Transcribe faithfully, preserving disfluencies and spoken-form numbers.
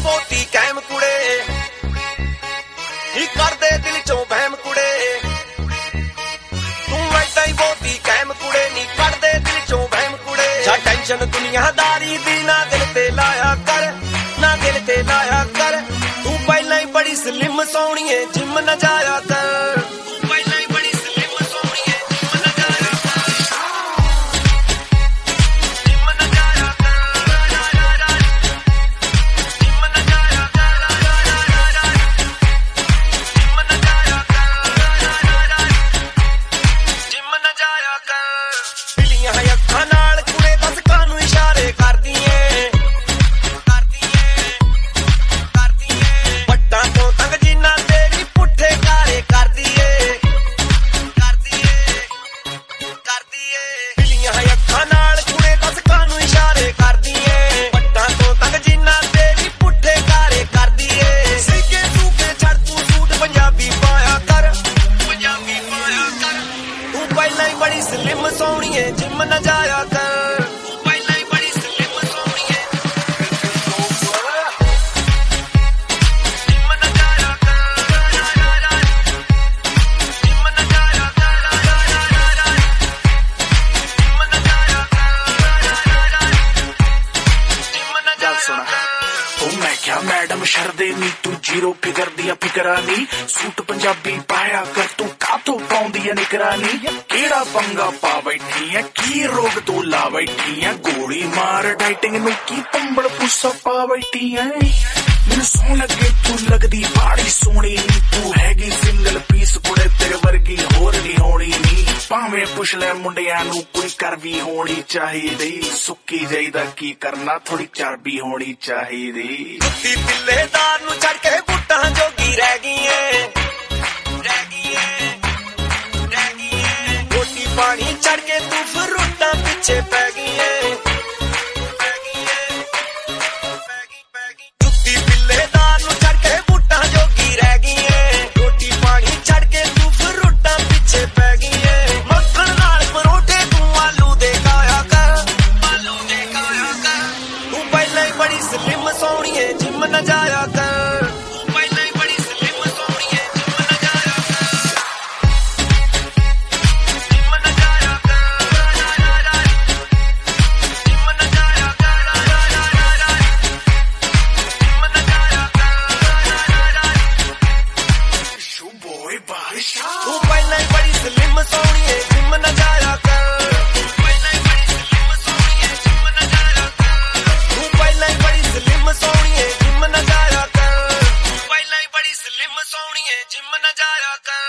ਬਹੁਤੀ ਕਾਇਮ ਕੁੜੇ ਹੀ ਕਰਦੇ ਦਿਲ ਚੋਂ ਵਹਿਮ ਕੁੜੇ ਤੂੰ ਐਦਾਂ ਹੀ ਬਹੁਤੀ ਕਾਇਮ ਕੁੜੇ ਨੀ ਕੱਢਦੇ ਦਿਲ ਚੋਂ ਵਹਿਮ ਕੁੜੇ ਜਾਂ ਟੈਨਸ਼ਨ ਦੁਨੀਆਦਾਰੀ ਦੀ ਨਾ ਦਿਲ ਤੇ ਲਾਇਆ ਕਰ ਨਾ ਦਿਲ ਤੇ ਲਾਇਆ ਕਰ ਤੂੰ ਪਹਿਲਾਂ ਹੀ ਬੜੀ ਸਲਿਮ ਸੋਹਣੀਏ ਜਿਮ ਨਾ ਜਾਇਆ ਕਰ ਬੜੀ ਸਲਿਮ ਸੋਹਣੀਏ ਜਿਮ ਨਾ ਜਾਇਆ ਕਰ ਪਹਿਲਾਂ ਹੀ ਬੜੀ ਸਲਿਮ ਸੋਹਣੀਏ ਜਿਮ ਨਾ ਜਾਇਆ ਕਰ ਜਿਮ ਨਾ ਜਾਇਆ ਕਰ ਜਿਮ ਨਾ ਜਾਇਆ ਕਰ ਜਿਮ ਨਾ ਜਾਇਆ ਸੁਣਾ ਉਹ ਮੈਂ ਕਿਹਾ ਮੈਡਮ ਸ਼ਰਦੇ ਨੀ ਤੂੰ ਜੀਰੋ ਫਿਕਰ ਦੀਆਂ ਫਿਕਰਾਂ ਨੀ ਸੂਟ ਪੰਜਾਬੀ ਪਾਇਆ ਕਰ ਤੂੰ ਕਾਤੋਂ ਪਾਉਂਦੀ ਐ ਨਿਕਰਾਨੀ ਕਿਹੜਾ ਪੰਗਾ ਪਾ ਬੈਠੀ ਐ ਕੀ ਰੋਗ ਤੂੰ ਲਾ ਬੈਠੀ ਐ ਗੋਲੀ ਮਾਰ ਡਾਈਟਿੰਗ ਨੂੰ ਕੀ ਪੰਬੜ ਪੁੱਸਾ ਪਾ ਬੈਠੀ ਐ ਮੈਨੂੰ ਸੋਹਣ ਲੱਗੇ ਤੂੰ ਲੱਗਦੀ ਬਾੜੀ ਸੋਹਣੀ ਨੀ ਤੂੰ ਹੈਗੀ ਸਿੰਗਲ ਪੀਸ ਕੁੜੇ ਤੇਰੇ ਵਰਗੀ ਹੋਰ ਨਹੀਂ ਹੋਣੀ ਨੀ ਭਾਵੇਂ ਪੁੱਛ ਲੈ ਮੁੰਡਿਆਂ ਨੂੰ ਕੋਈ ਕਰ ਵੀ ਹੋਣੀ ਚਾਹੀਦੀ ਸੁੱਕੀ ਜਾਈਦਾ ਕੀ ਕਰਨਾ ਥੋੜੀ ਚਰਬੀ ਹੋਣੀ ਚਾਹੀਦੀ ਜੁੱਤੀ ਪਿੱਲੇਦਾਰ ਨੂੰ ਛੱਡ ਕੇ ਬੁੱਟਾਂ ਜੋਗੀ ਰਹਿ ਗਈ ਏ ਰਹਿ ਗਈ ਏ ਰਹਿ ਗਈ ਏ ਰੋਟੀ ਪਾਣੀ ਛੱਡ ਕੇ ਤੂੰ ਫਰੂਟਾਂ ਪਿੱਛੇ ਪੈ ਗਈ ਏ ਪੈ ਗਈ ਏ ਪੈ ਗਈ ਪੈ ਗਈ ਜੁੱਤੀ ਪਿੱਲੇਦਾਰ ਨੂੰ ਛੱਡ ਕੇ ਬੁੱਟਾਂ ਜੋਗੀ ਰਹਿ ਗਈ ਏ ਰੋਟੀ ਪਾਣੀ ਛੱਡ ਕੇ ਤੂੰ ਫਰੂਟਾਂ ਪਿੱਛੇ ਪੈ ਗਈ ਏ ਮੱਖਣ ਨਾਲ ਪਰੋਠੇ ਤੂੰ ਆਲੂ ਦੇ ਖਾਇਆ ਕਰ ਆਲੂ ਦੇ ਖਾਇਆ ਕਰ ਤੂੰ ਪਹਿਲਾਂ ਹੀ ਬੜੀ ਸਲਿਮ ਸੋਹਣੀਏ ਜਿਮ ਨਾ ਜਾਇਆ ਕਰ ਪਹਿਲਾਂ ਹੀ ਬੜੀ ਸਲਿਮ ਸੋਹਣੀਏ ਜਿਮ ਨਾ ਜਾਇਆ ਕਰ ਜਿਮ ਨਾ ਜਾਇਆ ਕਰ ਜਿਮ ਨਾ ਜਾਇਆ ਕਰ ਜਿਮ ਨਾ ਜਾਇਆ ਕਰ ਸ਼ੂ ਬੋਏ ਬਾਰਿਸ਼ਾ ਤੂੰ ਪਹਿਲਾਂ ਹੀ ਬੜੀ ਸਲਿਮ ਸੋਹਣੀਏ ਜਿਮ ਨਾ ਜਾਇਆ ਕਰ ਪਹਿਲਾਂ ਹੀ ਬੜੀ ਸਲਿਮ ਸੋਹਣੀਏ ਜਿਮ ਨਾ ਜਾਇਆ ਕਰ ਤੂੰ ਪਹਿਲਾਂ ਹੀ ਬੜੀ ਸਲਿਮ ਸੋਹਣੀਏ ਜਿਮ ਨਾ ਜਾਇਆ ਕਰ ਪਹਿਲਾਂ ਹੀ ਬੜੀ ਸਲਿਮ ਸੋਹਣੀਏ ਜਿਮ ਨਾ ਜਾਇਆ ਕਰ